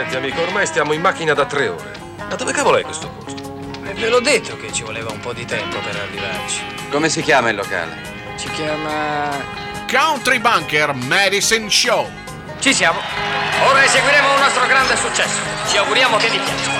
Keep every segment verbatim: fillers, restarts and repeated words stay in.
Senti, amico, ormai stiamo in macchina da tre ore. Ma dove cavolo è questo posto? E ve l'ho detto che ci voleva un po' di tempo per arrivarci. Come si chiama il locale? Si chiama... Country Bunker Medicine Show. Ci siamo. Ora eseguiremo un nostro grande successo. Ci auguriamo che vi piaccia.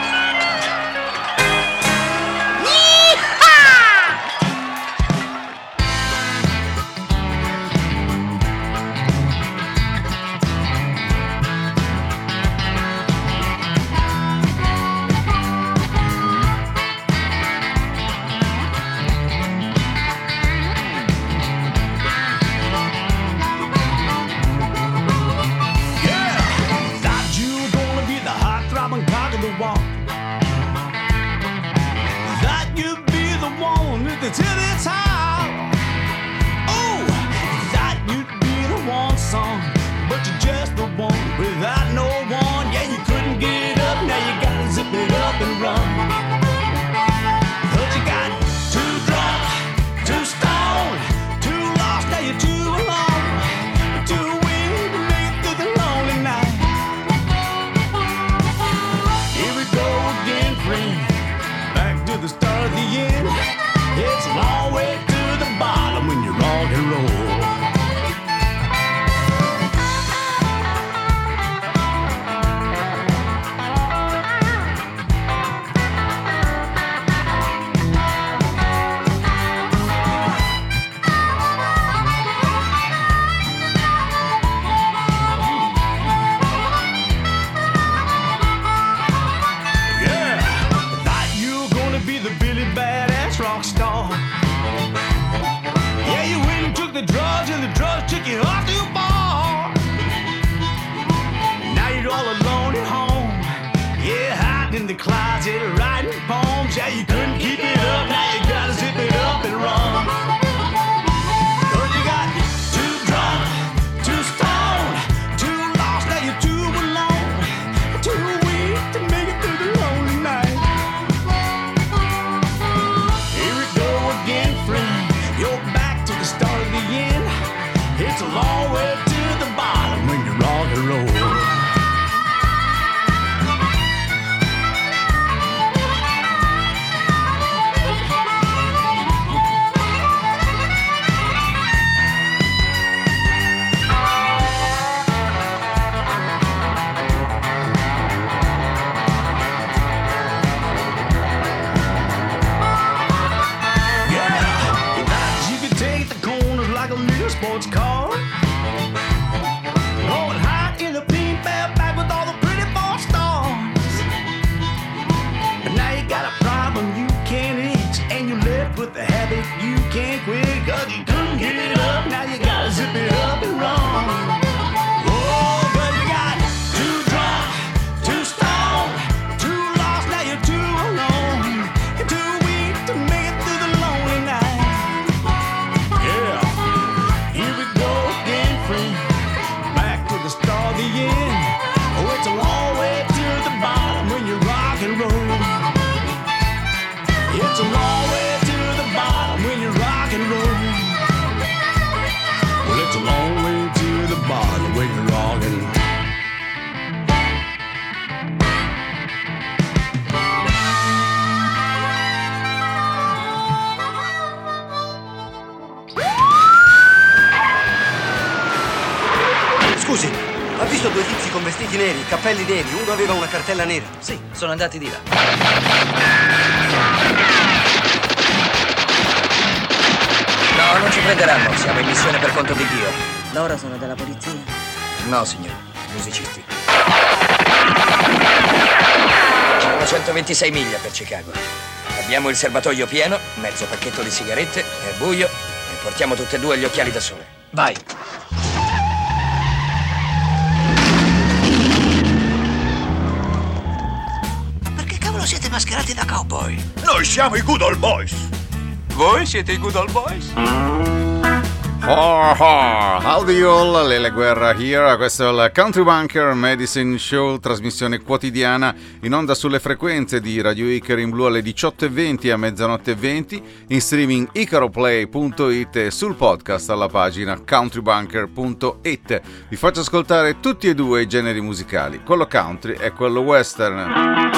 Scusi, ha visto due tizi con vestiti neri, cappelli neri, uno aveva una cartella nera? Sì, sono andati di là. No, non ci prenderanno, siamo in missione per conto di Dio. Loro sono della polizia? No, signore, musicisti. Sono centoventisei miglia per Chicago. Abbiamo il serbatoio pieno, mezzo pacchetto di sigarette, è buio e portiamo tutte e due gli occhiali da sole. Vai! Siete mascherati da cowboy? Noi siamo i Good Old Boys. Voi siete i Good Old Boys? Oh, oh, howdy y'all, Lele Guerra here, questo è il Country Bunker Medicine Show, trasmissione quotidiana in onda sulle frequenze di Radio Icaro in blu alle diciotto e venti e a mezzanotte e venti, in streaming icaroplay punto it e sul podcast alla pagina countrybunker punto it. Vi faccio ascoltare tutti e due i generi musicali, quello country e quello western.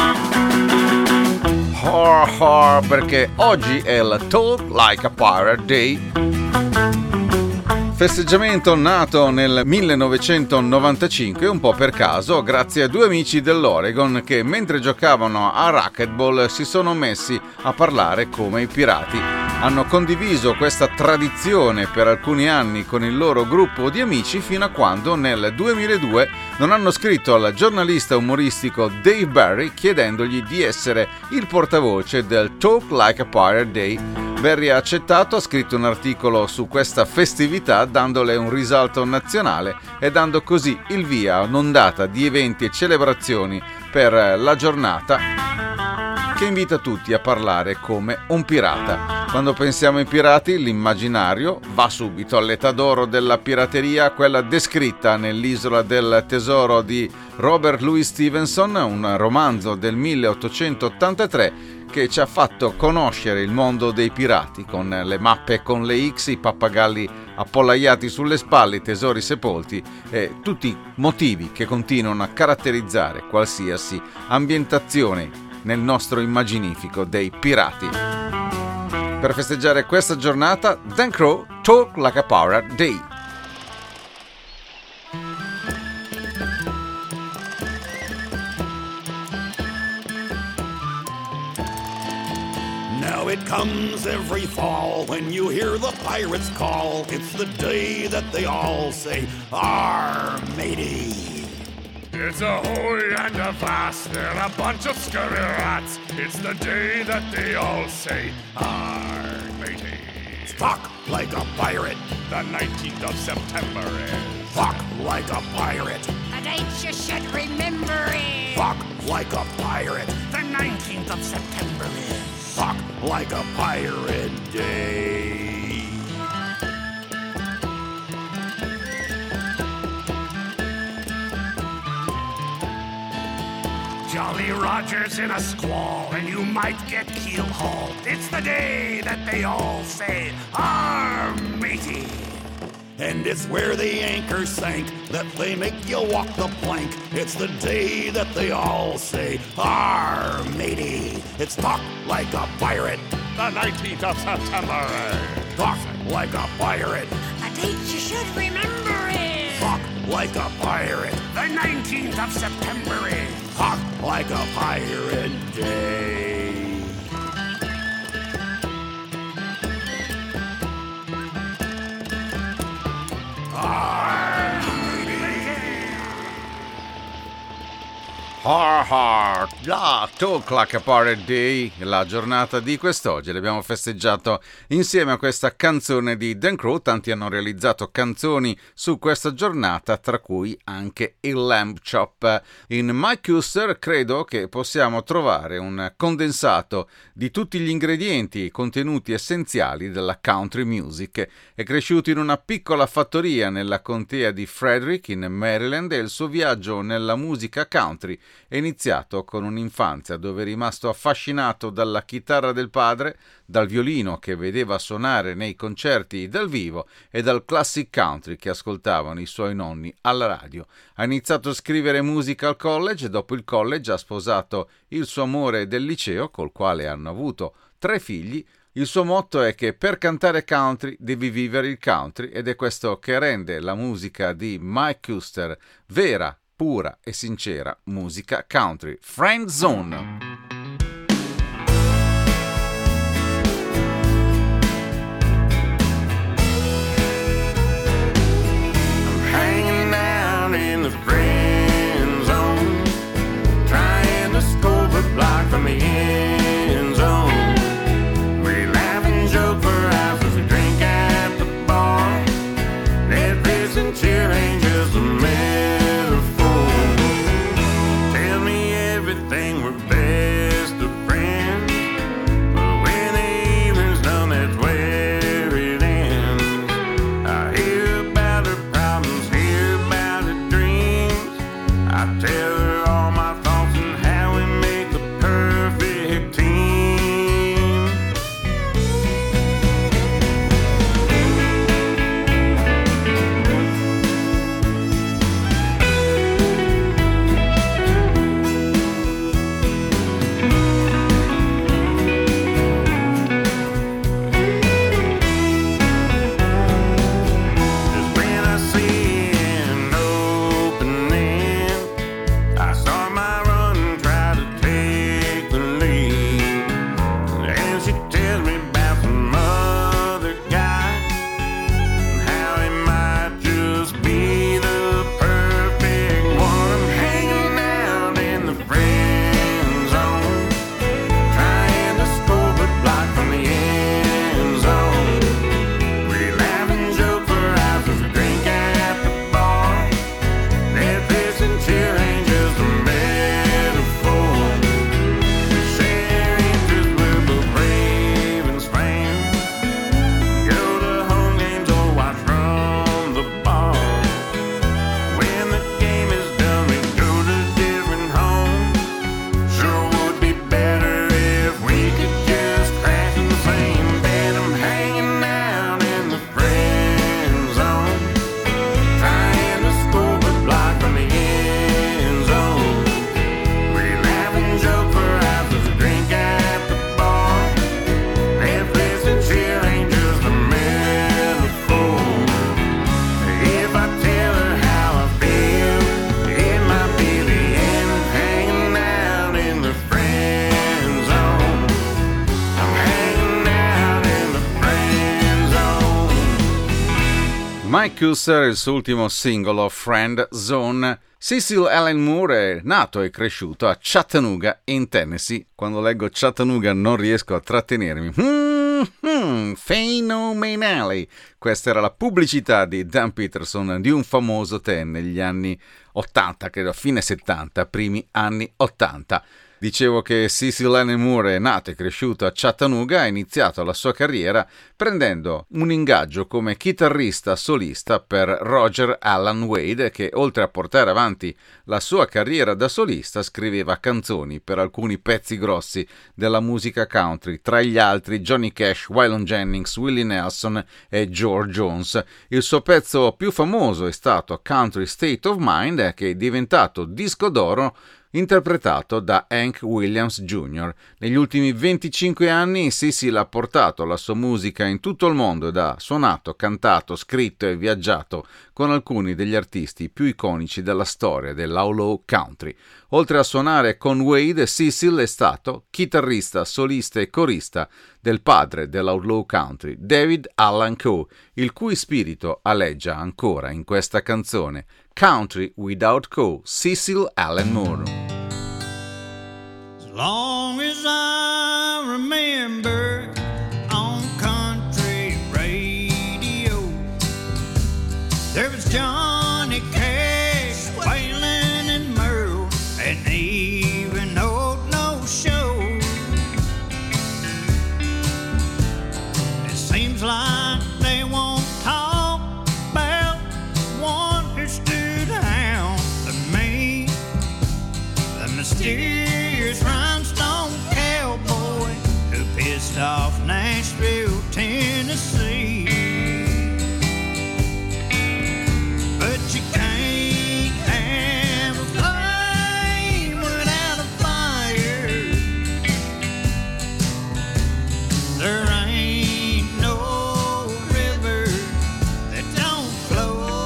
Hor hor, perché oggi è il Talk Like a Pirate Day. Festeggiamento nato nel millenovecentonovantacinque, un po' per caso, grazie a due amici dell'Oregon che mentre giocavano a racquetball si sono messi a parlare come i pirati. Hanno condiviso questa tradizione per alcuni anni con il loro gruppo di amici fino a quando nel duemiladue non hanno scritto al giornalista umoristico Dave Barry chiedendogli di essere il portavoce del Talk Like a Pirate Day. Barry ha accettato, ha scritto un articolo su questa festività dandole un risalto nazionale e dando così il via a un'ondata di eventi e celebrazioni per la giornata che invita tutti a parlare come un pirata. Quando pensiamo ai pirati, l'immaginario va subito all'età d'oro della pirateria, quella descritta nell'Isola del Tesoro di Robert Louis Stevenson, un romanzo del milleottocentottantatré che ci ha fatto conoscere il mondo dei pirati, con le mappe con le X, i pappagalli appollaiati sulle spalle, i tesori sepolti e tutti i motivi che continuano a caratterizzare qualsiasi ambientazione nel nostro immaginifico dei pirati. Per festeggiare questa giornata, Dan Crow Talk Like a Pirate Day. Now it comes every fall when you hear the pirates call. It's the day that they all say, "Arr, matey." It's a hoy and a vast, they're a bunch of scurry rats. It's the day that they all say, "Arr, matey." Talk like a pirate. The nineteenth of September is. Talk like a pirate. A date you should remember is. Talk like a pirate. The nineteenth of September is. Talk like a pirate day. Jolly Roger's in a squall and you might get keel-hauled. It's the day that they all say, "Arr, matey." And it's where the anchor sank that they make you walk the plank. It's the day that they all say, "Arr, matey." It's talk like a pirate. The nineteenth of September is. Talk like a pirate. A date you should remember is. Talk like a pirate. The nineteenth of September is. Talk like a pirate day. Arr, Har har, la Talk Like a Pirate Day, la giornata di quest'oggi. L'abbiamo festeggiato insieme a questa canzone di Dan Crow. Tanti hanno realizzato canzoni su questa giornata, tra cui anche il Lamb Chop. In Mike Custer credo che possiamo trovare un condensato di tutti gli ingredienti e contenuti essenziali della country music. È cresciuto in una piccola fattoria nella contea di Frederick in Maryland e il suo viaggio nella musica country è iniziato con un'infanzia dove è rimasto affascinato dalla chitarra del padre, dal violino che vedeva suonare nei concerti dal vivo e dal classic country che ascoltavano i suoi nonni alla radio. Ha iniziato a scrivere musica al college e dopo il college ha sposato il suo amore del liceo, col quale hanno avuto tre figli. Il suo motto è che per cantare country devi vivere il country ed è questo che rende la musica di Mike Custer vera, pura e sincera musica country. Friend Zone. From the end zone, we laugh and joke for hours as we drink at the bar. Netflix and chill ain't just a metaphor. Tell me everything, we're best of friends, but when the evening's done, that's where it ends. I Mike Cusser, il suo ultimo singolo Friend Zone. Cecil Allen Moore è nato e cresciuto a Chattanooga, in Tennessee. Quando leggo Chattanooga non riesco a trattenermi. Mm-hmm, Phenomenali! Questa era la pubblicità di Dan Peterson di un famoso tè negli anni ottanta, credo, fine settanta, primi anni ottanta. Dicevo che Cecil Allen Moore è nato e cresciuto a Chattanooga, ha iniziato la sua carriera prendendo un ingaggio come chitarrista solista per Roger Alan Wade, che oltre a portare avanti la sua carriera da solista scriveva canzoni per alcuni pezzi grossi della musica country, tra gli altri Johnny Cash, Waylon Jennings, Willie Nelson e George Jones. Il suo pezzo più famoso è stato Country State of Mind, che è diventato disco d'oro interpretato da Hank Williams Junior Negli ultimi venticinque anni Cecil ha portato la sua musica in tutto il mondo ed ha suonato, cantato, scritto e viaggiato con alcuni degli artisti più iconici della storia dell'outlaw country. Oltre a suonare con Wade, Cecil è stato chitarrista, solista e corista del padre dell'outlaw country, David Allan Coe, il cui spirito aleggia ancora in questa canzone Country Without Coe, Cecil Allen Moore. As long as I remember on country radio, there was Johnny Cash, Waylon and Merle, and even old No Show. It seems like they won't talk about one who stood out to me, the mysterious rhinestone cowboy who pissed off Nashville, Tennessee. But you can't have a flame without a fire. There ain't no river that don't flow.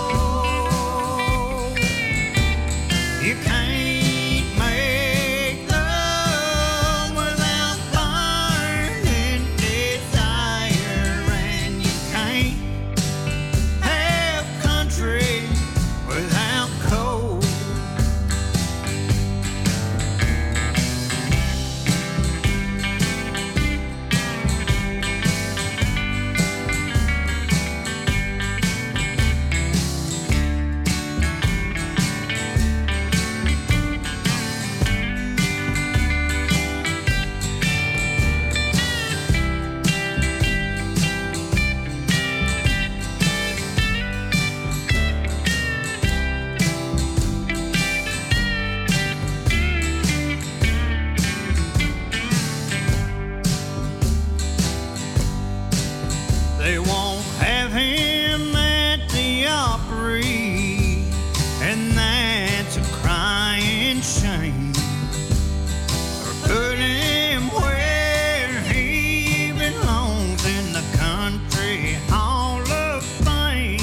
You can't make love without burning desire, and you can't have country without coal. They won't have him at the Opry, and that's a crying shame. Or put him where he belongs, in the Country Hall of Fame.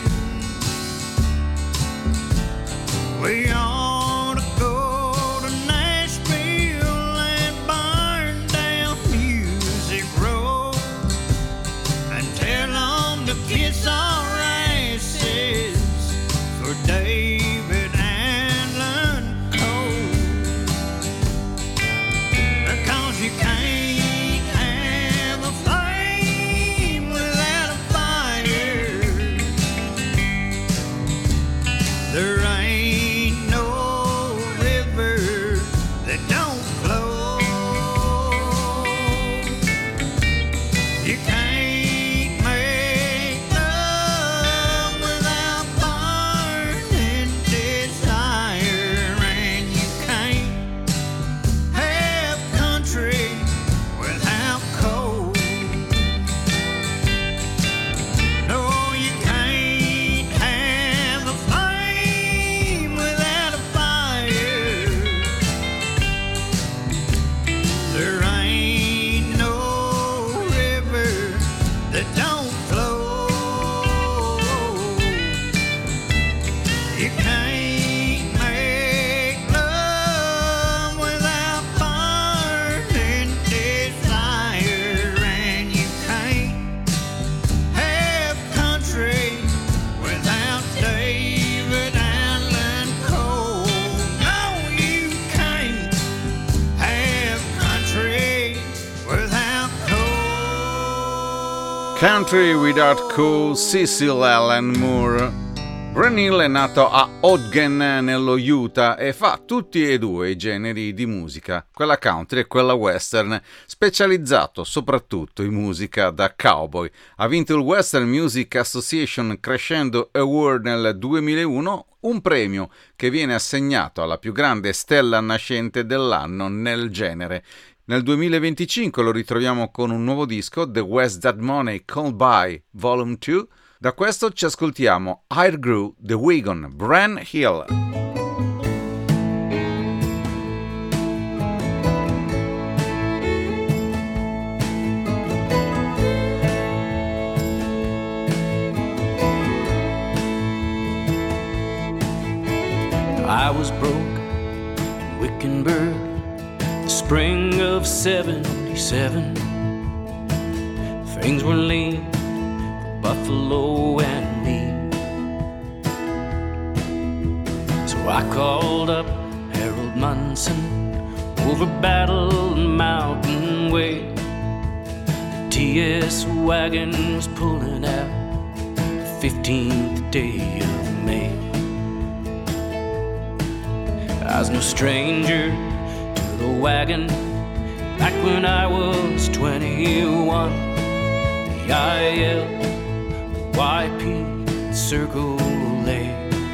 We ought to go to Nashville and burn down Music Row and tell 'em to kiss our asses for David Allan Coe. Country Without Cool, Cecil Allen Moore. Grant Hill è nato a Ogden, nello Utah, e fa tutti e due i generi di musica, quella country e quella western, specializzato soprattutto in musica da cowboy. Ha vinto il Western Music Association Crescendo Award nel duemilauno, un premio che viene assegnato alla più grande stella nascente dell'anno nel genere. Nel duemilaventicinque lo ritroviamo con un nuovo disco, The West That Money Called By Volume due. Da questo ci ascoltiamo I Grew the Wagon, Grant Hill. I was broke in Wickenburg, the spring of seventy-seven. Things were lean for Buffalo and me. So I called up Harold Munson over Battle Mountain Way. The T S wagon was pulling out the fifteenth day of May. I was no stranger to the wagon back when I was twenty-one. The I L Y P Circle A.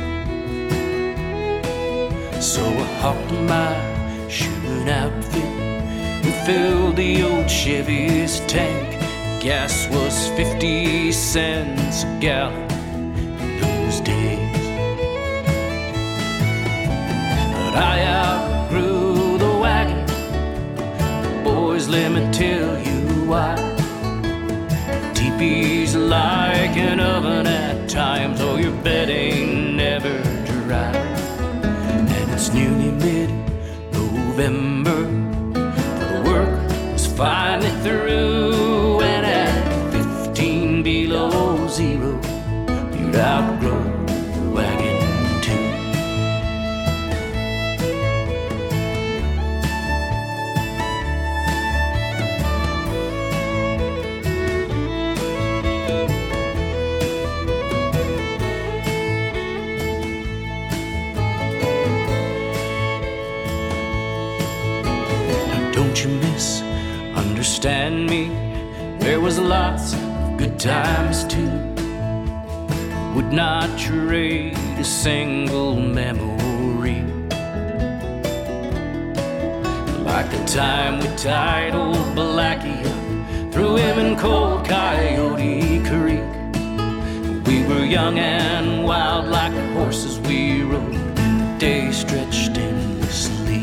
So I hopped in my shooting outfit and filled the old Chevy's tank. Gas was fifty cents a gallon in those days. But I outgrew the wagon. Boys, let me tell you why. Teepee's like an oven at times, oh, your bed ain't never dry. And it's nearly mid-November, the work was finally through, and at fifteen below zero, you'd outgrow the wagon too. Don't you misunderstand me? There was lots of good times too. Would not trade a single memory. Like the time we tied old Blackie up, threw him in cold Coyote Creek. We were young and wild like the horses we rode. The day stretched endlessly.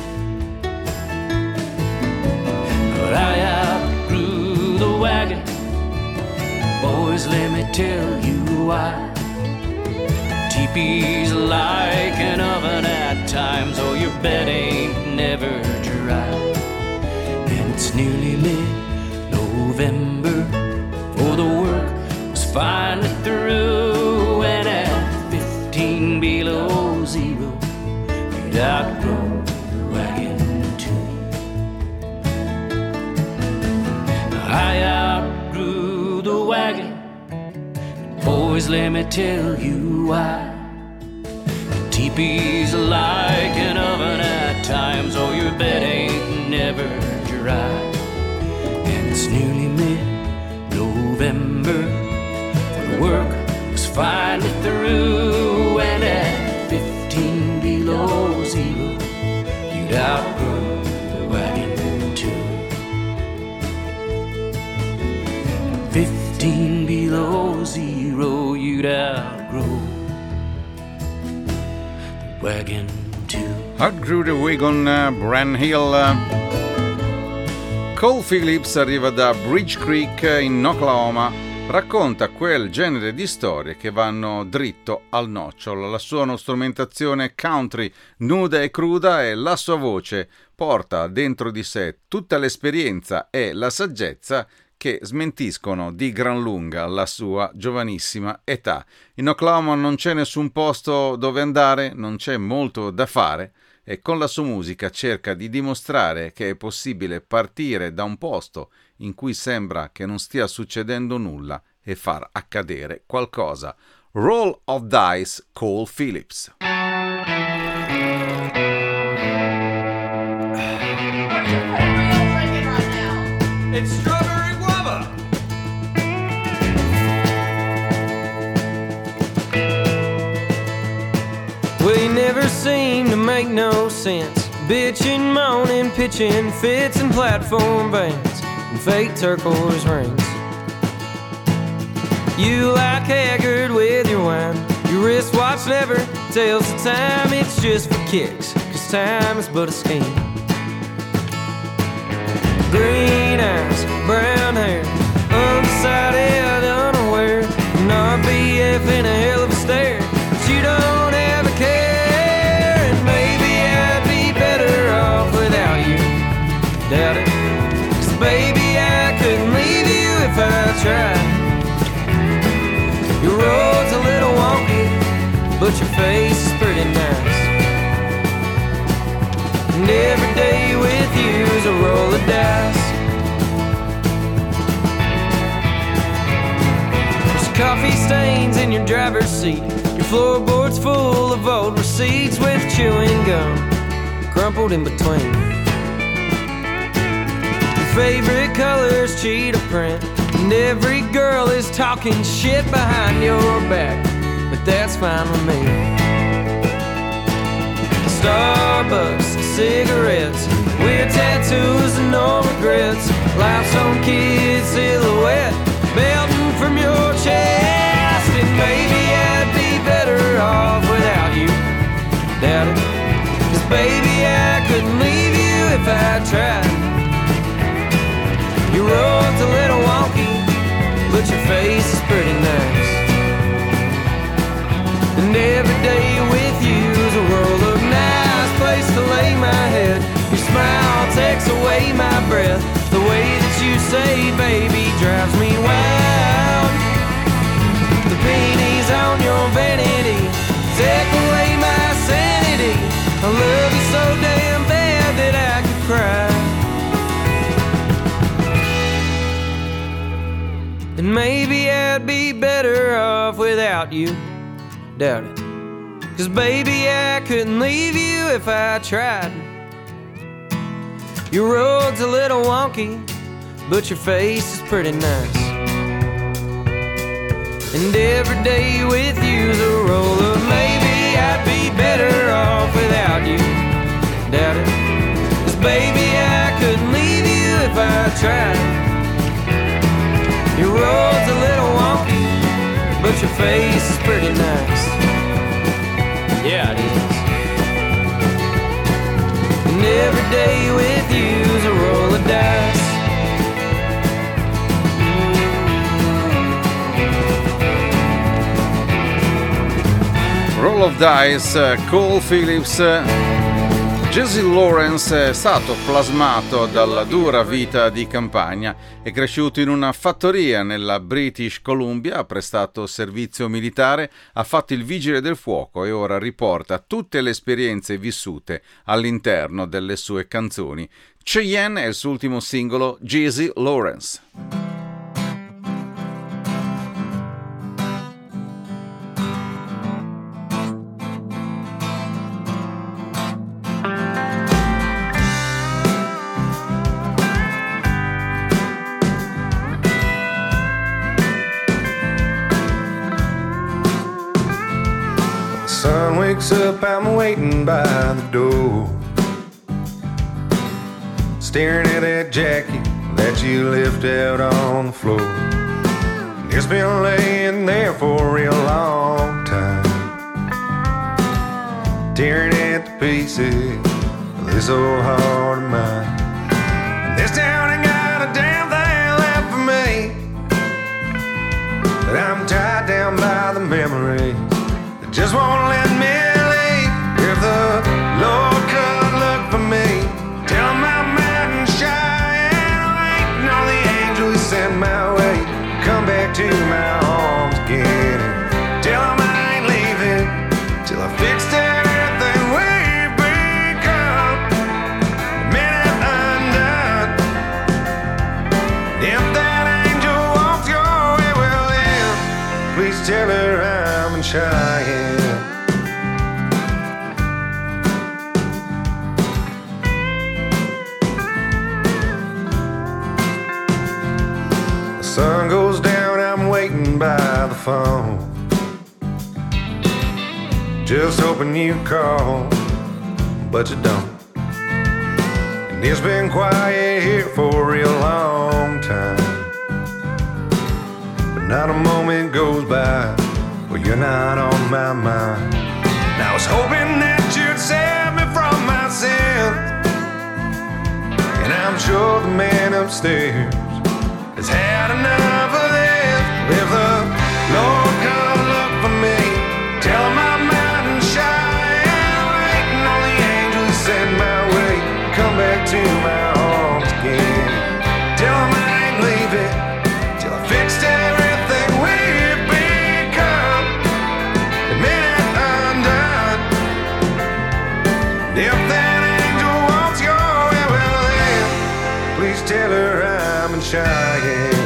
But I outgrew the wagon. Boys, let me tell you why. Teepee's like an oven at times, oh, your bed ain't never dry. And it's nearly mid-November, for the work was finally through, and at fifteen below zero, you'd outgrow the wagon too. I outgrew the wagon. Boys, let me tell you why. Teepee's like an oven at times, oh, your bed ain't never dry. And it's nearly mid-November, for the work was finally through, and at fifteen below zero, you'd outgrow the wagon too. Fifteen below zero, you'd outgrow the wagon too. Outgrew the Wagon, Grant Hill. Cole Phillips arriva da Bridge Creek in Oklahoma. Racconta quel genere di storie che vanno dritto al nocciolo. La sua strumentazione country nuda e cruda e la sua voce porta dentro di sé tutta l'esperienza e la saggezza che smentiscono di gran lunga la sua giovanissima età. In Oklahoma non c'è nessun posto dove andare, non c'è molto da fare e con la sua musica cerca di dimostrare che è possibile partire da un posto in cui sembra che non stia succedendo nulla e far accadere qualcosa. Roll of Dice, Cole Phillips. It's strawberry guava. We never seem to make no sense. Bitching, moaning, pitching fits and platform bands and fake turquoise rings. You like haggard with your wine. Your wristwatch never tells the time. It's just for kicks, 'cause time is but a scheme. Green eyes, brown hair, undecided, unaware, an R B F in a hell of a stare, but you don't ever care. And maybe I'd be better off without you, doubt it, 'cause baby I couldn't leave you if I tried. Your road's a little wonky, but your face is pretty nice. And every day with you is a roll of dice. There's coffee stains in your driver's seat. Your floorboard's full of old receipts with chewing gum crumpled in between. Your favorite color's cheetah print, and every girl is talking shit behind your back, but that's fine with me. Starbucks, cigarettes, weird tattoos and no regrets. Life's own kid silhouette belting from your chest. And maybe I'd be better off without you, doubt it, 'cause baby I couldn't leave you if I tried. Your road's a little wonky, but your face is pretty nice. And every day with you's a roll of nice place to lay my head. Your smile takes away my breath. The way that you say baby drives me wild. The pennies on your vanity take away my sanity. I love you so damn bad that I could cry. And maybe I'd be better off without you, doubt it, 'cause baby I couldn't leave you if I tried. Your road's a little wonky, but your face is pretty nice. And every day with you's a roll of maybe I'd be better off without you, doubt it, 'cause baby I couldn't leave you if I tried. Your road's a little wonky, but your face is pretty nice. Yeah, it is. And every day with you's a roll of dice. Roll of Dice, Cole Phillips. Jesse Lawrence è stato plasmato dalla dura vita di campagna. È cresciuto in una fattoria nella British Columbia, ha prestato servizio militare, ha fatto il vigile del fuoco e ora riporta tutte le esperienze vissute all'interno delle sue canzoni. Cheyenne è il suo ultimo singolo, Jesse Lawrence. Sun wakes up, I'm waiting by the door, staring at that jacket that you left out on the floor. It's been laying there for a real long time, tearing at the pieces of this old heart of mine. This town ain't got a damn thing left for me, but I'm tied down by the memories that just won't let me leave. If the Lord could look for me, tell him I'm mad and shy and waiting on the angel he sent my way. Come back to my arms again and tell him I ain't leaving till I fixed everything we've become. phone, just hoping you call, but you don't. And it's been quiet here for a real long time, but not a moment goes by where you're not on my mind. And I was hoping that you'd save me from my sins, and I'm sure the man upstairs has had enough of this. If the Lord comes look for me, tell him I'm out and shy, and waiting on the angel to send my way, come back to my arms again. Tell him I ain't leaving till I fixed everything we've become, admit it undone. If that angel wants your way, well then, please tell her I'm in Cheyenne.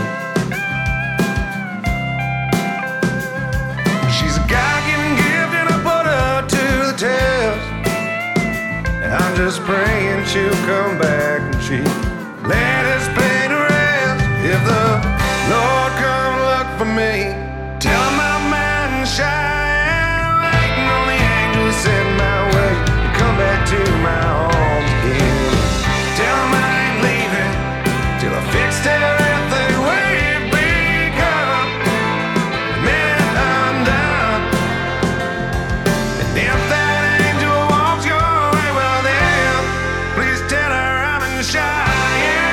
She's a God-given gift and I put her to the test, and I'm just praying she'll come back and she let us pain to rest. If the Lord come look for me, tell him I'm out and shy, waiting on the angel to send my way, come back to my arms again. Tell him I ain't leaving till I fixed everything we've become, admit it undone. And if that angel walks your way, well then, please tell her I'm in Cheyenne.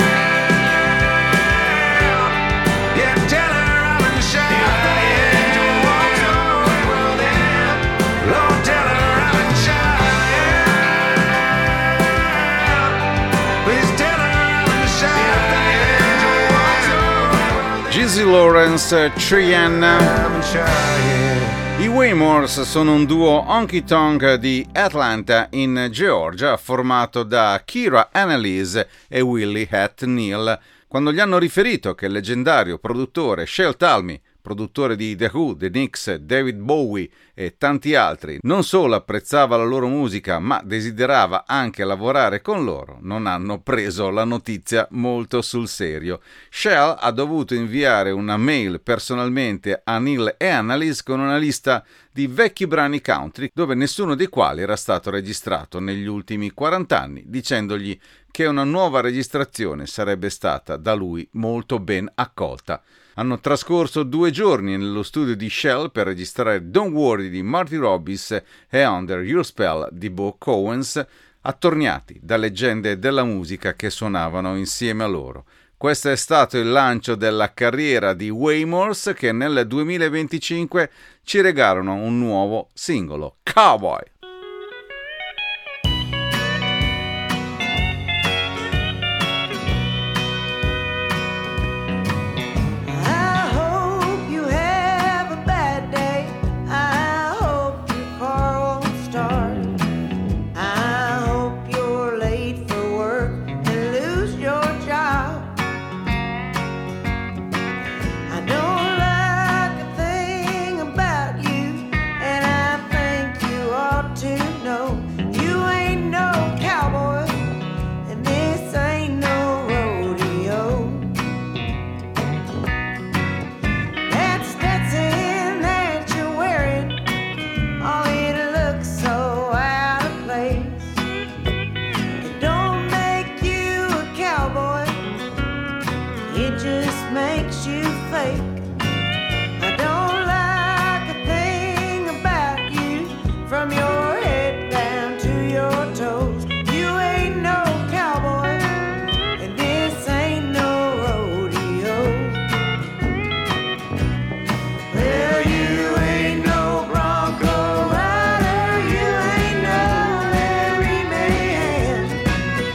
Yeah, tell her I'm in Cheyenne. If that angel walks your way, well then, Lord, tell her I'm in Cheyenne. Please tell her I'm in Cheyenne. If that angel walks your way, well then, Jizzy Lawrence, Cheyenne. I'm in Cheyenne. I Waymores sono un duo honky-tonk di Atlanta in Georgia, formato da Kira Annalise e Willie Hat Neal. Quando gli hanno riferito che il leggendario produttore Shel Talmy, produttore di The Who, The Knicks, David Bowie e tanti altri, non solo apprezzava la loro musica ma desiderava anche lavorare con loro, non hanno preso la notizia molto sul serio. Shel ha dovuto inviare una mail personalmente a Neal e Annalise con una lista di vecchi brani country dove nessuno dei quali era stato registrato negli ultimi quaranta anni, dicendogli che una nuova registrazione sarebbe stata da lui molto ben accolta. Hanno trascorso due giorni nello studio di Shel per registrare Don't Worry di Marty Robbins e Under Your Spell di Bo Cowens, attorniati da leggende della musica che suonavano insieme a loro. Questo è stato il lancio della carriera di Waymores, che nel duemilaventicinque ci regalano un nuovo singolo, Cowboy.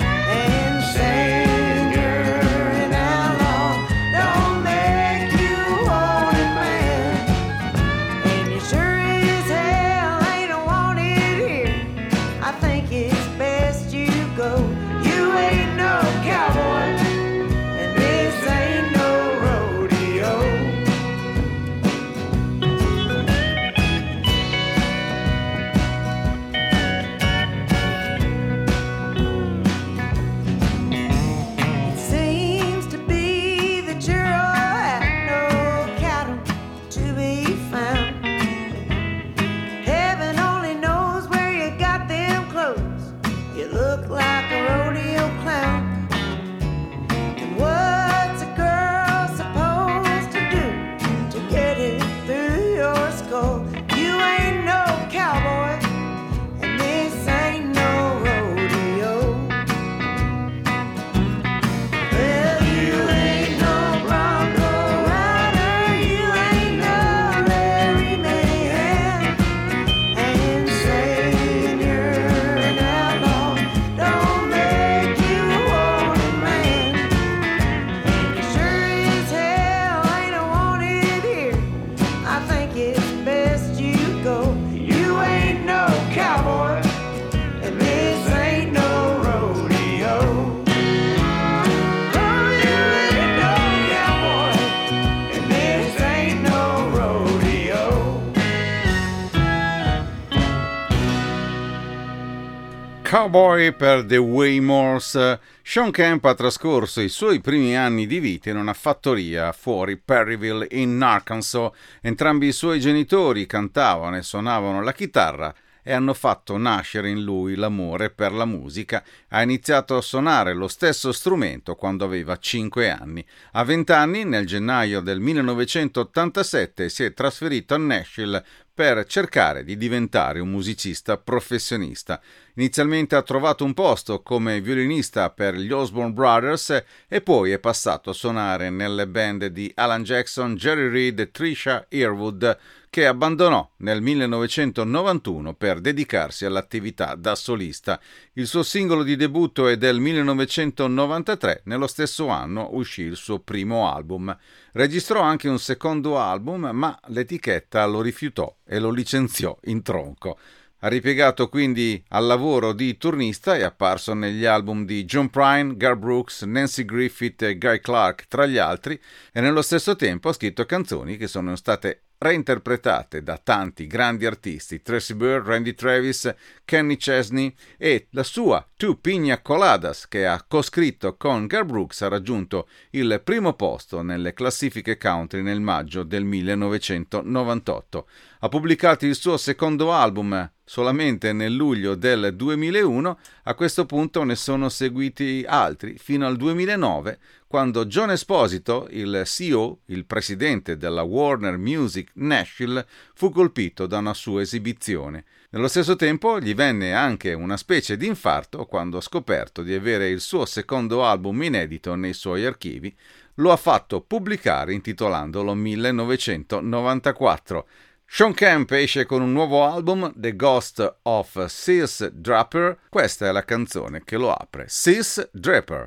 You Cowboy per The Waymores. Sean Kemp ha trascorso i suoi primi anni di vita in una fattoria fuori Perryville in Arkansas. Entrambi i suoi genitori cantavano e suonavano la chitarra e hanno fatto nascere in lui l'amore per la musica. Ha iniziato a suonare lo stesso strumento quando aveva cinque anni. A venti anni, nel gennaio del millenovecentottantasette, si è trasferito a Nashville per cercare di diventare un musicista professionista. Inizialmente ha trovato un posto come violinista per gli Osborne Brothers e poi è passato a suonare nelle band di Alan Jackson, Jerry Reed e Trisha Yearwood, che abbandonò nel millenovecentonovantuno per dedicarsi all'attività da solista. Il suo singolo di debutto è del millenovecentonovantatré, nello stesso anno uscì il suo primo album. Registrò anche un secondo album, ma l'etichetta lo rifiutò e lo licenziò in tronco. Ha ripiegato quindi al lavoro di turnista, è apparso negli album di John Prine, Garth Brooks, Nancy Griffith e Guy Clark, tra gli altri, e nello stesso tempo ha scritto canzoni che sono state reinterpretate da tanti grandi artisti, Tracy Byrd, Randy Travis, Kenny Chesney, e la sua Two Piña Coladas, che ha coscritto con Garth Brooks, ha raggiunto il primo posto nelle classifiche country nel maggio del millenovecentonovantotto. Ha pubblicato il suo secondo album solamente nel luglio del duemilauno, a questo punto ne sono seguiti altri fino al duemilanove, quando John Esposito, il C E O, il presidente della Warner Music Nashville, fu colpito da una sua esibizione. Nello stesso tempo gli venne anche una specie di infarto quando ha scoperto di avere il suo secondo album inedito nei suoi archivi. Lo ha fatto pubblicare intitolandolo millenovecentonovantaquattro. Sean Kemp esce con un nuovo album, The Ghost of Sis Draper. Questa è la canzone che lo apre, Sis Draper.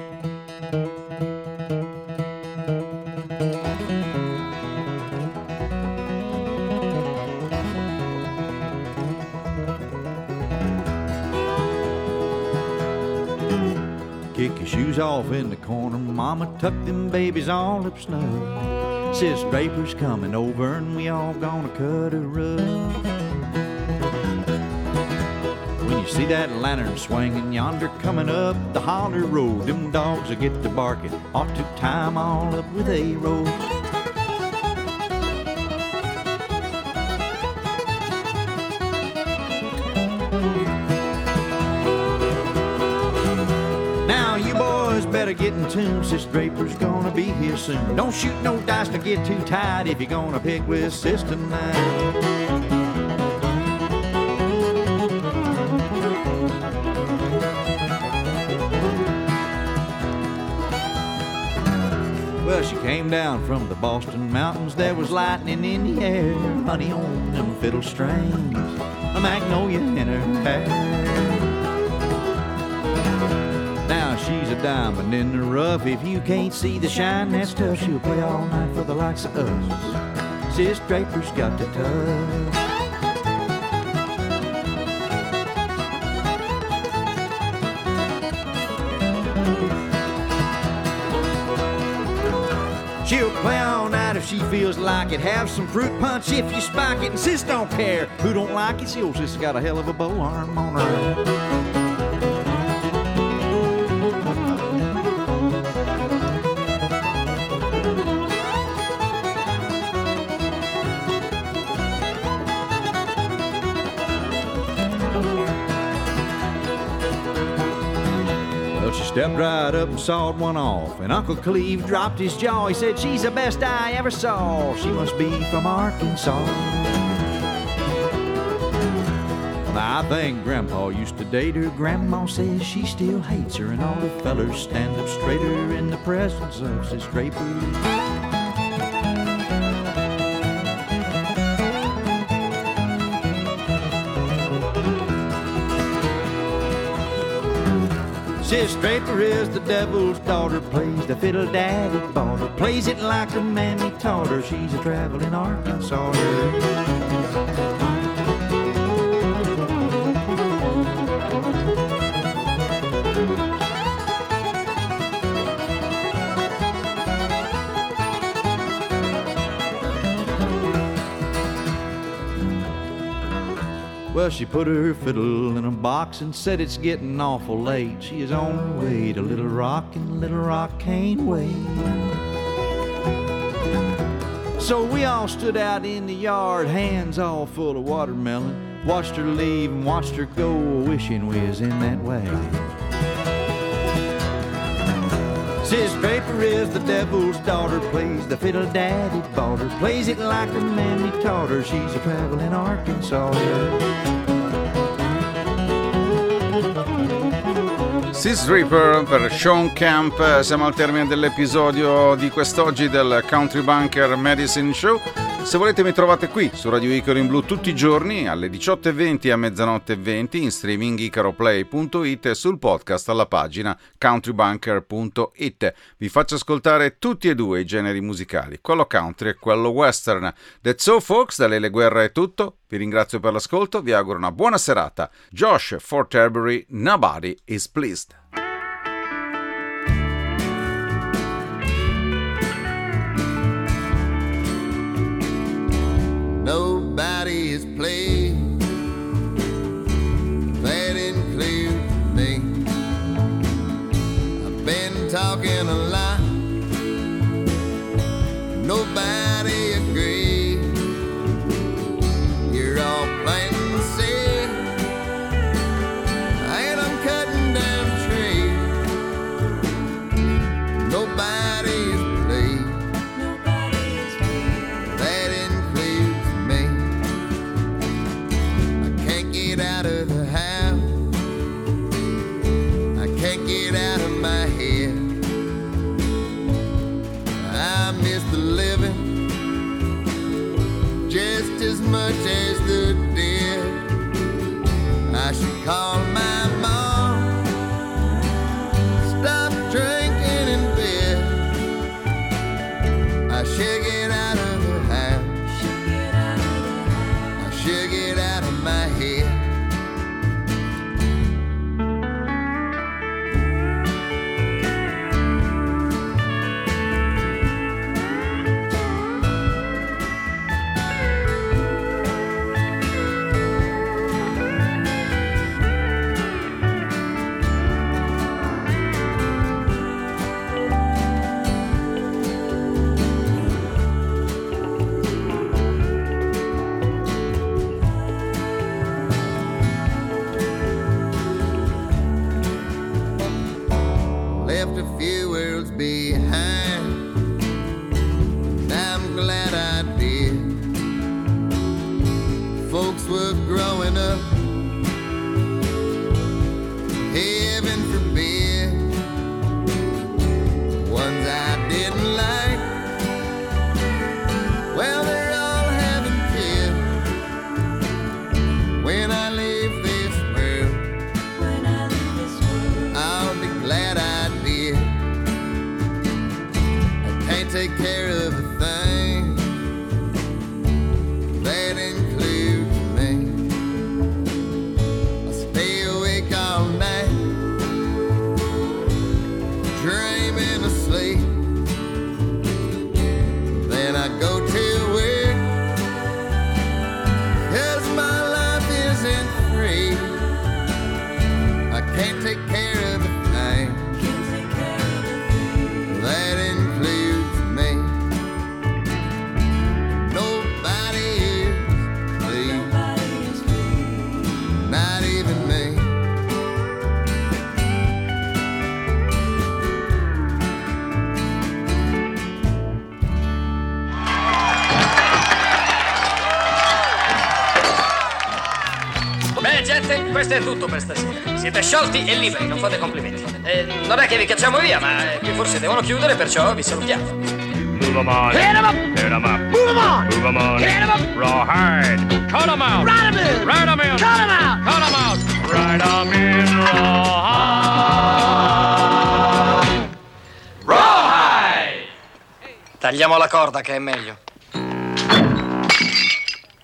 Kick your shoes off in the corner, mama, tuck them babies all up snug. Sis Draper's coming over and we all gonna cut a rug. When you see that lantern swinging yonder coming up the holler road, them dogs will get to barking, ought to tie 'em all up with a rope. Better get in tune, Sis Draper's gonna be here soon. Don't shoot no dice to get too tight if you're gonna pick with Sis tonight. Well, she came down from the Boston mountains, there was lightning in the air, honey on them fiddle strings, a magnolia in her hair. Now she's a diamond in the rough. If you can't see the shine, that's tough. She'll play all night for the likes of us. Sis Draper's got the touch. She'll play all night if she feels like it. Have some fruit punch if you spike it. And Sis don't care who don't like it. See, old Sis got a hell of a bow arm on her. Stepped right up and sawed one off, and Uncle Cleve dropped his jaw. He said, she's the best I ever saw. She must be from Arkansas. I think Grandpa used to date her. Grandma says she still hates her, and all the fellers stand up straighter in the presence of Sis Draper. Sis Draper is the devil's daughter, plays the fiddle daddy bought her, plays it like her mammy taught her. She's a traveling Arkansas. Well, she put her fiddle in a box and said it's getting awful late. She is on her way to Little Rock, and Little Rock can't wait. So we all stood out in the yard, hands all full of watermelon, watched her leave and watched her go, wishing we was in that wagon. Sis Draper is the devil's daughter, plays the fiddle daddy bought her, plays it like her mammy taught her, she's a traveling Arkansas girl. Sis Draper per Shawn Camp. Siamo al termine dell'episodio di quest'oggi del Country Bunker Medicine Show. Se volete mi trovate qui su Radio Icaro in Blu tutti i giorni alle diciotto e venti e a mezzanotte e venti, in streaming icaroplay punto it e sul podcast alla pagina countrybunker punto it. Vi faccio ascoltare tutti e due i generi musicali, quello country e quello western. That's so folks, da Lele Guerra è tutto. Vi ringrazio per l'ascolto, vi auguro una buona serata. Josh Forterbury, Nobody is Pleased. Nobody is pleased, that includes me. I've been talking a lot, nobody agrees. You're all planting seeds, and I'm cutting down trees. Nobody is pleased, that includes me. I can't get out of the house, I can't get out of my head. I miss the living just as much as the dead. I should call my mom, stop drinking in bed. I should get out of the house, I should get out of my head. Left a few worlds behind, and I'm glad I did. Folks were growing up, heaven forbid. Ones I didn't like, well, they're all having kids. When I leave this world, I'll be glad I did. I can't take care of a thing, that includes me. I stay awake all night, dreaming of sleep. Then I go to work, 'cause my life isn't free. I can't take care of a thing, that includes me. Nobody is pleased, not even me. Beh, gente, questo è tutto per stasera. Siete sciolti e liberi, non fate complimenti. Eh, non è che vi cacciamo via, ma eh, qui forse devono chiudere, perciò vi salutiamo. Move 'em on. Hit 'em up. Hit 'em up. Move 'em on. Move 'em on. Hit 'em up. Rawhide. Cut 'em out. Ride 'em in. Ride 'em in. Cut 'em out. Cut 'em out. Ride 'em in rawhide. Rawhide! Tagliamo la corda che è meglio.